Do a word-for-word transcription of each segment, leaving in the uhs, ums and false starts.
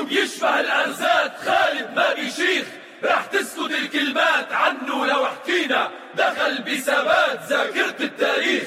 شو بيشبه الأرزات خالد ما بيشيخ، رح تسكت الكلمات عنه لو حكينا، دخل بثبات ذاكرة التاريخ.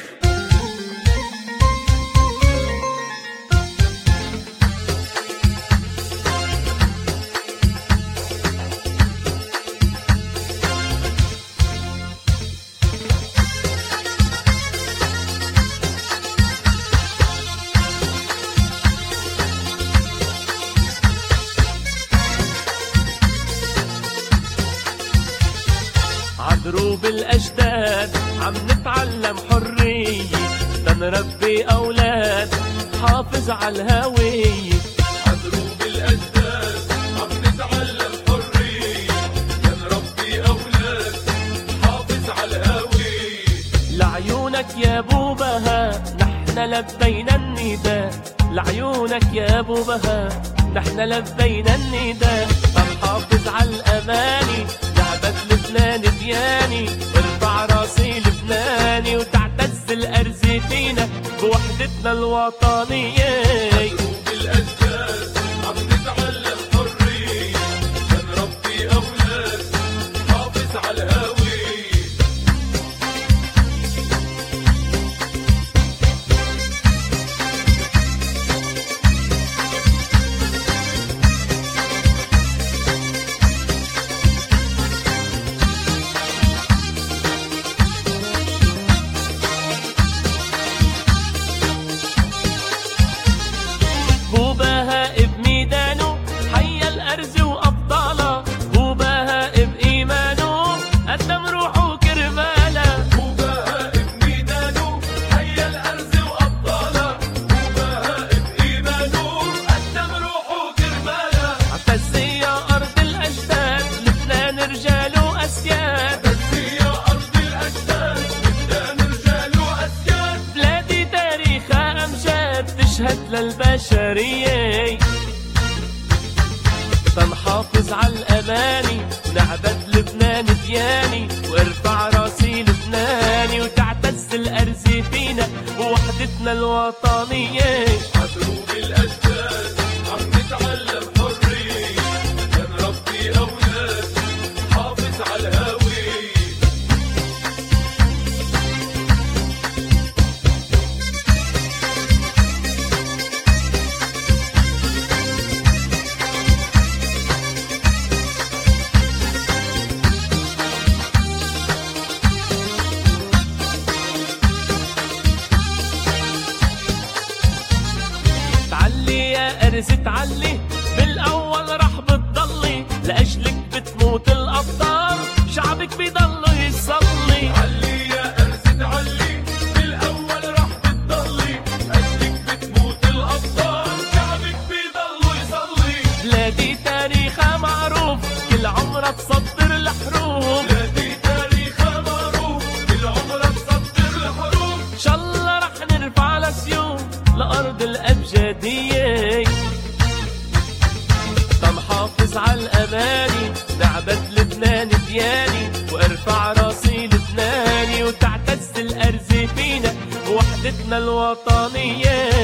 عدروب الأجداد عم نتعلم حرية، تنربي أولاد حافظ على الهوية. عدروب الأجداد عم نتعلم حرية، تنربي أولاد حافظ على الهوية. لعيونك يا أبو بها نحن لبينا النداء، لعيونك يا أبو بها نحن لبينا النداء. فنحافظ على الأماني لعبة لبنان دياني، ارفع راسي لبناني وتعتز الأرز فينا بوحدتنا الوطنية. عدروب الأجداد عم نتعلم حرية، تنربي أولاد حافظ على الهوية. هو بهاء بميدانه حيا الأرز وأبطاله، هو بهاء بإيمانه قدم روحه وكرماله. هو بهاء بميدانه حيا الأرز وأبطاله، هو بهاء بإيمانه قدم روحه وكرماله. عتز يا أرض الأجداد لبنان رجال وأسياد، عتز يا أرض الأجداد لبنان رجال وأسياد. بلادي تاريخها أمجاد تشهد للبشرية. تنحافظ على الأماني نعبد لبنان دياني، وارفع راسي لبناني وتعتز الأرز فينا ووحدتنا الوطنية. عدروب الأجداد عم نتعلم حرية، تنربي أولاد حافظ على الهوية. تعلي يا أرز تعلي بالأول رح بتضلي، لأجلك بتموت الأبطال شعبك بيضل يصلي. علي يا أرز تعلي بالأول رح بتضلي، أجلك بتموت الأبطال شعبك بيضل يصلي. بلادي تاريخها معروف كل عمرها تصدر الحروب، بلادي تاريخها معروف كل عمرها تصدر الحروب. إن شاء الله رح نرفع لسيوف لأرض الأبجدية. تنحافظ على الأماني نعبد لبنان دياني، وارفع راسي لبناني وتعتز الأرز فينا وحدتنا الوطنية.